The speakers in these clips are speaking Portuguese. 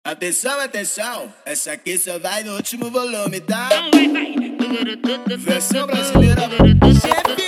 Atenção, atenção, essa aqui só vai no último volume, tá? Versão brasileira, chefe.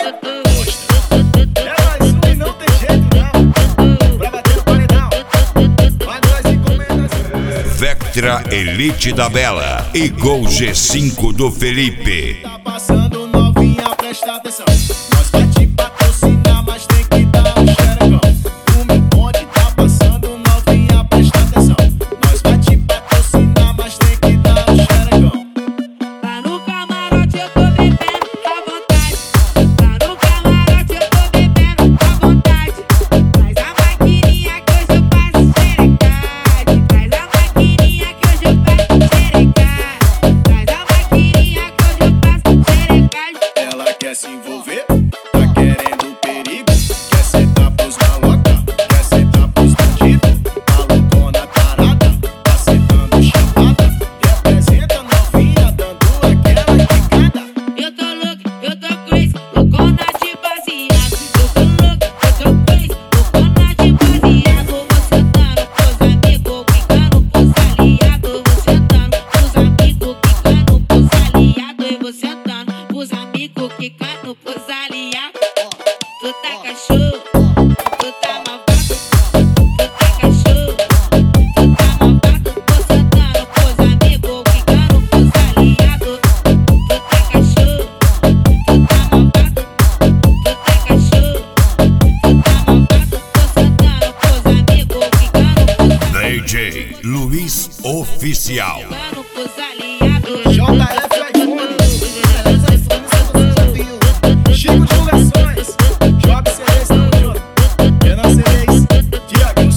É mais um e não tem jeito não. Pra bater o paredão, vai nós encomenda. Vectra Elite da Bela e Gol G5 do Felipe. Tá passando novinha, presta atenção. Nós vai te patrocinar, mas tem que dar um xerecão. O meu bonde tá passando novinha, presta atenção. Nós vai te patrocinar, mas tem que dar um xerecão. Lá no camarote eu tô bebendo à vontade. Lá no camarote eu tô bebendo à vontade. Traz a maquininha que hoje eu faço xerecade. Traz a maquininha que hoje eu faço xerecade. Traz a maquininha que hoje eu faço xerecade. Ela quer se envolver, tá querendo perigo. Quer sentar pros maloca, quer sentar pros bandidos. Tá loucona tarada, tá sentando chapada. Representa novinha, dando aquela quicada. Eu tô louco, eu tô crazy, loucona de baseado. Eu tô louco, eu tô crazy, loucona de baseado. Vou sentando pros amigos, quicando pros aliados. Vou sentando pros amigos, quicando pros aliados. Eu vou sentando pros amigos, quicando pros aliados. Tu tá cachorro, tu tá malvado. Tu tá cachorro, tu tá malvado. Vou sentando pros amigos, quicando pros aliados. Tu tá cachorro, tu tá malvado. Tu tá cachorro, tu tá malvado. Vou sentando pros amigos, quicando pros DJ Luiz Oficial. pros aliados. JF iPhone, beleza iPhone, você já viu. Chico Divulgações, Job CDs, tamo junto. Renan CDs, Tiaguinho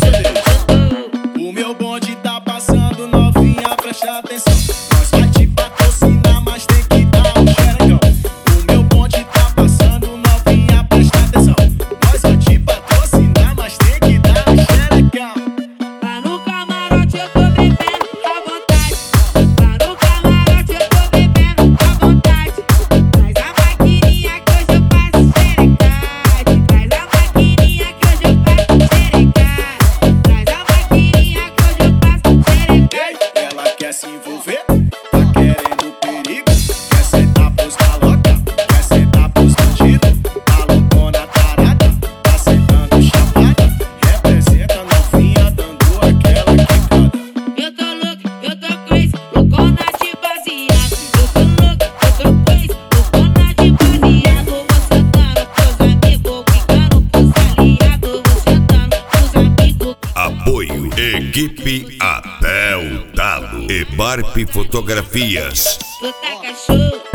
CDs. O meu bonde tá passando novinha, presta atenção. Nós vai te patrocinar, mas tem que dar um xerecão. O meu bonde tá passando novinha, presta atenção. Nós vai te patrocinar, mas tem que dar um xerecão. Lá no camarote eu tô bebendo à vontade. Lá no camarote eu tô bebendo à vontade. Traz a maquininha que hoje eu faço xerecade. Traz a maquininha que hoje eu faço xerecade. Traz a maquininha que hoje eu faço xerecade. Ela quer se envolver, tá querendo perigo. Quer sentar pros maloca, quer sentar pros bandidos. Tá loucona tarada, tá sentando chapada. Representa novinha, dando aquela quicada. Eu tô louco, eu tô crazy, loucona de baseado. Eu tô louco, eu tô crazy, loucona de baseado. Vou sentando pros amigos, quicando pros aliados. Vou sentando pros amigos. Apoio Equipe Abel Dalo e Barp Fotografias. Tu tá cachorro,